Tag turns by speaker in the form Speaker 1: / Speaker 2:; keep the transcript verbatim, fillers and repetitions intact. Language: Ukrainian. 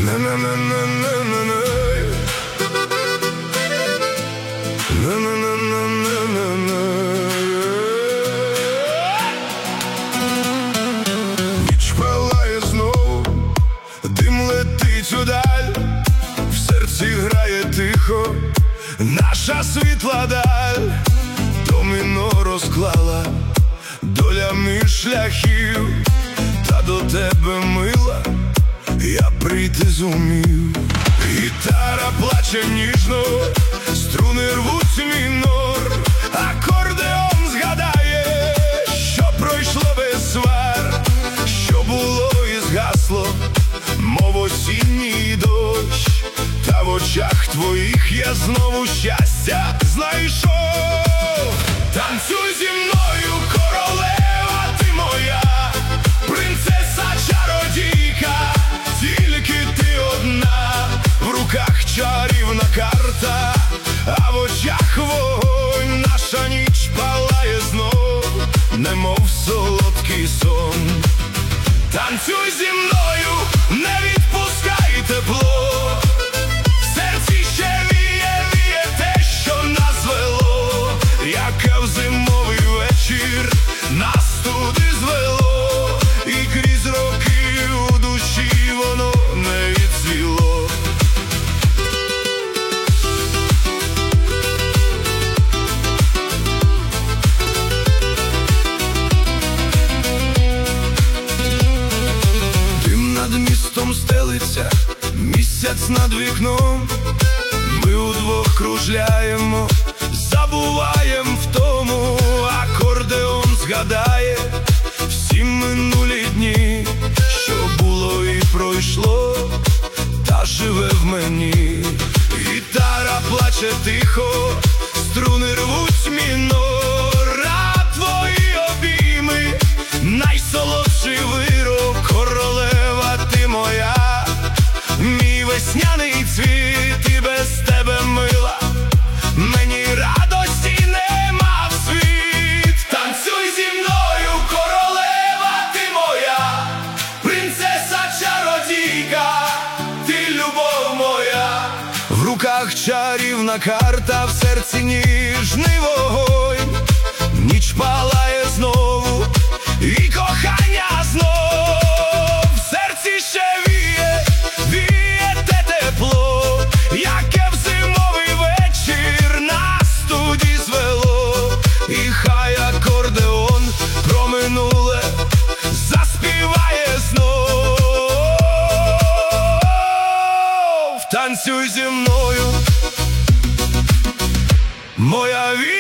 Speaker 1: Ніч палає знову, дим летить удаль, в серці грає тихо наша світла даль. Доміно розклала долями шляхів, та до тебе, мила, я прийти зумів. Гітара плаче ніжно, струни рвуть мінор, акордеон згадає, що пройшло без свар, що було і згасло, мов осінній дощ. Та в очах твоїх я знову щастя знайшов. Танцюй зі мною, королева ти моя, принцеса-чародійка, тільки ти одна. В руках чарівна карта, а в очах вогонь. Наша ніч палає знов, немов солодкий сон. Танцюй зі мною, не відпускай тепло, в серці ще віє, віє те, що нас звело, яке в зимовий вечір нас туди звело, і крізь роки у душі воно не відцвіло. Дим над містом стелиться, місяць над вікном. Ми удвох кружляємо, забуваєм втому. Акордеон згадає всі минулі дні, що було і пройшло, та живе в мені. Гітара плаче тихо, струни рвуть мінор, а твої обійми найсолодший вирок. Королева ти моя, мій весняний цвіт, і без тебе, мила, мені радості нема в світ. Танцюй зі мною, королева ти моя, принцеса-чародійка, ти любов моя. В руках чарівна карта, в серці ніжний вогонь. Ніч палає знову, і кохання знов. В серці ще віє, віє те тепло, яке в зимовий вечір нас туди звело. І хай акордеон про минуле заспіває знов. Танцюй зі мною, моя віра.